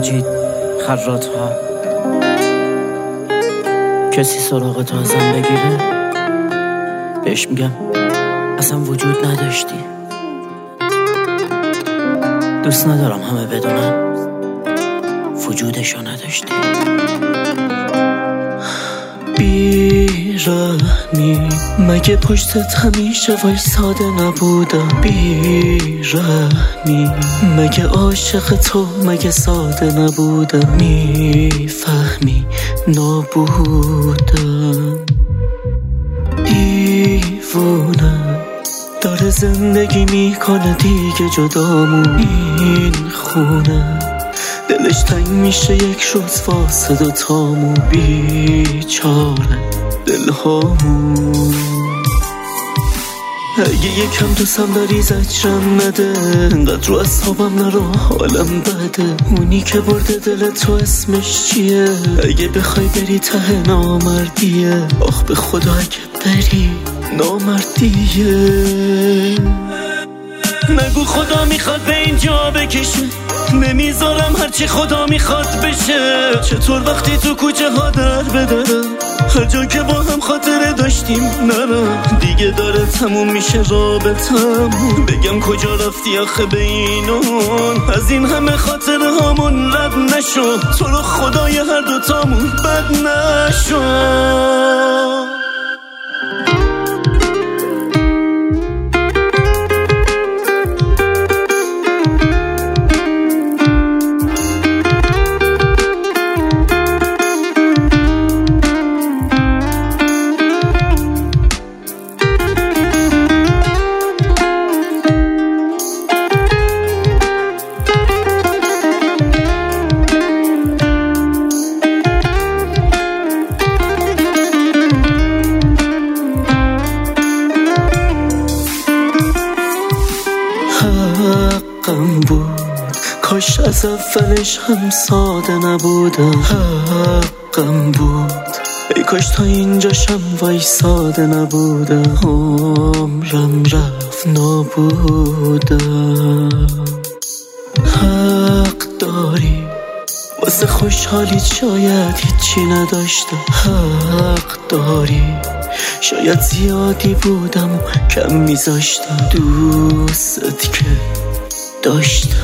مجید خراط ها. کسی سراغ تو ازم بگیره بهش میگم اصلا وجود نداشتی. دوست ندارم همه بدونن وجودشو نداشتی. بی‌رحمی مگه پشتت همیشه وایساده نبودم؟ بی‌رحمی مگه عاشق تو مگه ساده نبودم؟ میفهمی نابودم. دیوونم داره زندگی میکنه دیگه جدامون. این خونه دلش تنگ میشه یک روز واسه دوتامون. بیچاره دلهامون. اگه یکم دوستم داری زجرم نده، انقدر رو اصحابم نرو حالم بده. اونی که برده دل تو اسمش چیه؟ اگه بخوای بری ته نامردیه. آخ به خدا اگه بری نامردیه. نگو خدا میخواد به اینجا بکشه، نمیذارم هرچی خدا میخواد بشه. چطور وقتی تو کوچه ها در بدرم، هر جا که با هم خاطره داشتیم نرم. دیگه داره تموم میشه رابطمون، بگم کجا رفتی آخه به اینون. از این همه خاطره هامون رد نشو، تو رو خدای هر دوتامون بد نشو. حقم بود کاش از اولش هم ساده نبودم. حقم بود ای کاش تا اینجاشم وایساده نبودم. عمرم رفت نابودم. حق داری واسه خوشحالی شاید هیچی نداشتم. حق داری شاید زیادی بودم و کم میذاشتم. دوست که داشتم.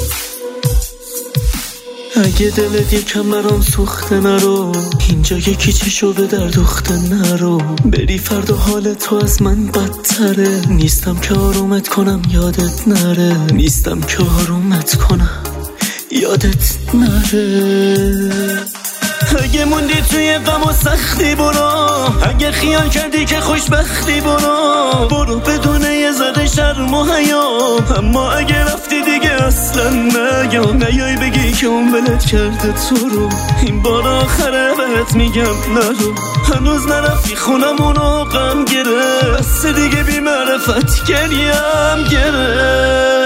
اگه دلت یکم برام سوخته نرو، اینجا یکی چشو به در دوخته نرو. بری فردا حال تو از من بدتره. نیستم که آرومت کنم یادت نره. نیستم که آرومت کنم یادت نره. اگه موندی توی غم و سختی برو، اگه خیال کردی که خوشبختی برو بدون یه ذره شرم و حیا. اما اگه رفتی دیگه اصلا نیای بگی که اون ولت کرده تو رو. این بار آخره بهت میگم نرو. هنوز نرفتی خونمونو غم گره، بس دیگه بی معرفت گریم گره.